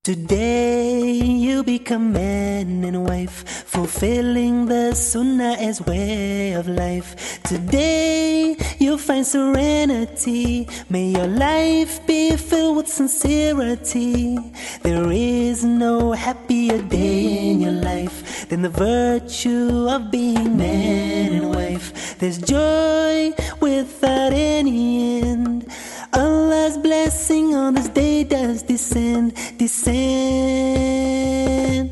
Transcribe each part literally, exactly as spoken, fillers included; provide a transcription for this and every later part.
Today you become man and wife, fulfilling the sunnah as way of life. Today you'll find serenity. May your life be filled with sincerity. There is no happier day in your life than the virtue of being man and wife. There's joy without any end. Allah's blessing on this day does descend, descend.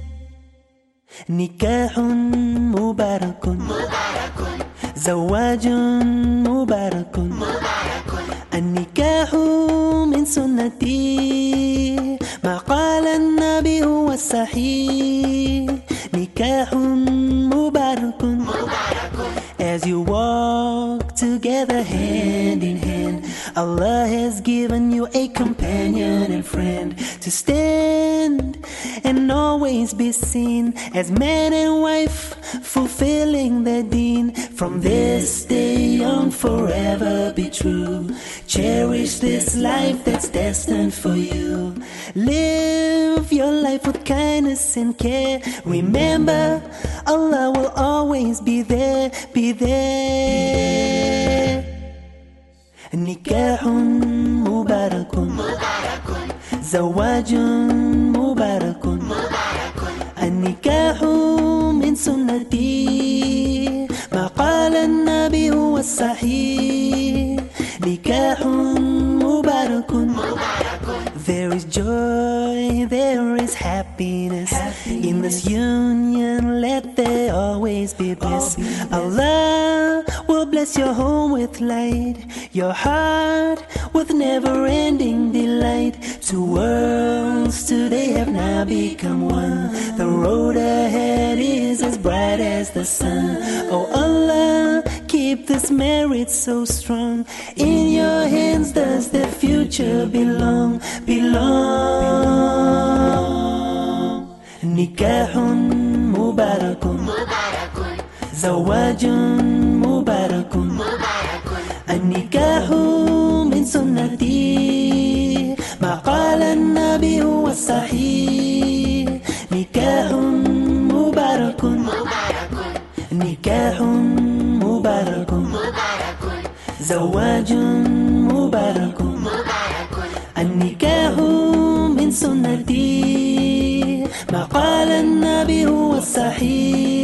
Nikahun mubarakun, mubarakun. Zawajun mubarakun, mubarakun. An-nikahu min sunnati, ma qala an-nabi huwa sahih. Nikahun mubarakun, mubarakun. As you walk together hand in hand, Allah has given you a companion and friend to stand and always be seen as man and wife, fulfilling their deen. From this day on forever be true. Cherish this life that's destined for you. Live your life with kindness and care. Remember, Allah will always be there, be there. Nikahun mubarakun, mubarakun. Zawajun mubarakun, mubarakun. An-nikahu min sunnati, ma qala an-nabi huwa sahih. Nikahun mubarakun, mubarakun. There is joy, there is happiness, happiness. In this union let there always be bliss. Allah will bless your home with light, your heart with never-ending delight. Two worlds today have now become one. The road ahead is as bright as the sun. Oh Allah, keep this marriage so strong. In your hands does their future belong, belong. Nikahun mubarakun, mubarakun. Zawajun mubarakun, mubarakun. An-nikahu min sunnati, ma qala an-nabi huwa sahih. Nikahun mubarakun, mubarakun. Nikahun mubarakun, mubarakun. Zawajun mubarakun, mubarakun. An-nikahu min sunnati, ma qala an-nabi huwa sahih.